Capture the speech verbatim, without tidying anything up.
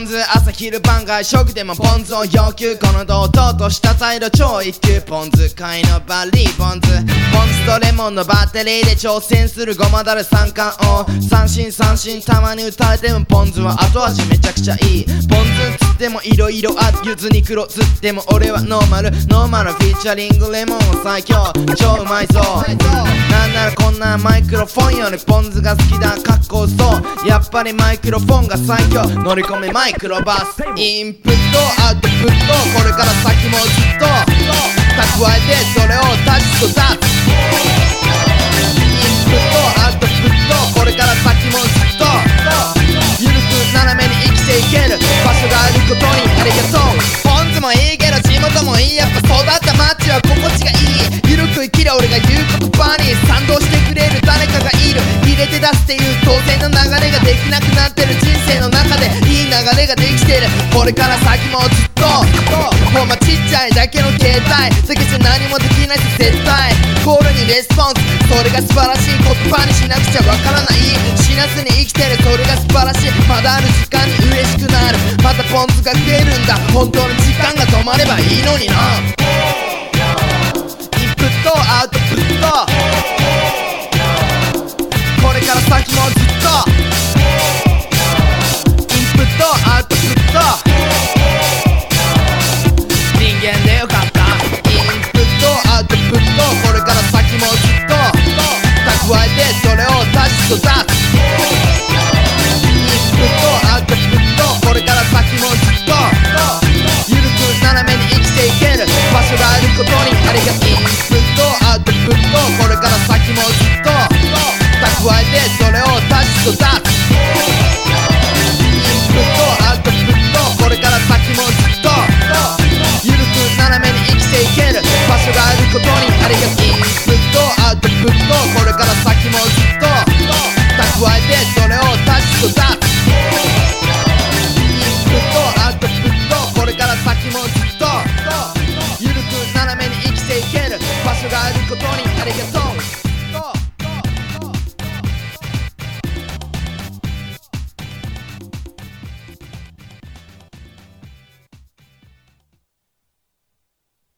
酢朝昼晩外食でもポン酢を要求。この堂々とした態度超一級。ポン酢界のバリーポン酢。ポン酢とレモンのバッテリーで挑戦するごまだれ三冠王。三振三振たまに打たれてもポン酢は後味めちゃくちゃいい。ポン酢つってもいろいろある。ゆずに黒つっても俺はノーマル。ノーマルフィーチャリングレモンは最強。超うまいぞ。なんならこんなマイクロフォンよりポン酢が好きだ。かっこそうやっぱりマイクロフォンが最強。乗り込めマイクロバス。インプットアウトプットこれから先もずっと蓄えてそれをタッチと出す。インプットアウトプットこれから先もずっとゆるく斜めに生きていける場所があることにありがとう。ポン酢もいいけど地元もいい。やっぱ育った街は心地がいい。ゆるく生きる俺が言う言葉に賛同してくれる誰かがいる。入れて出すっていう当然の流れができなくなってる人生の中でいい流れができてる。これから先もずっとほんまちっちゃいだけの携帯だけじゃ何もできないし絶対コールにレスポンス。それが素晴らしい言葉にしなくちゃわからない。死なずに生きてるそれが素晴らしい。まだある時間に嬉しくなる。またポン酢が増えるんだ。本当に時間が止まればいいのにな。インプットアウトプットこれから先もずっとインプットアウトプット人間でよかった。インプットアウトプットこれから先もずっと蓄えてそれをタッチと出す。インプットアウトプットこれから先もずっとゆるく斜めに生きていける場所があることにありがとう。インプットアウトプットこれから先もずっと蓄えてそれをタッチと出す。インプットアウトプットこれから先もずっとゆるく斜めに生きていける場所があることにありがとう。インプットアウトプットこれから先もずっと蓄えてそれをタッチと出す。インプットアウトプットこれから先もずっとゆるく斜めに生きていける場所があることにありがとう。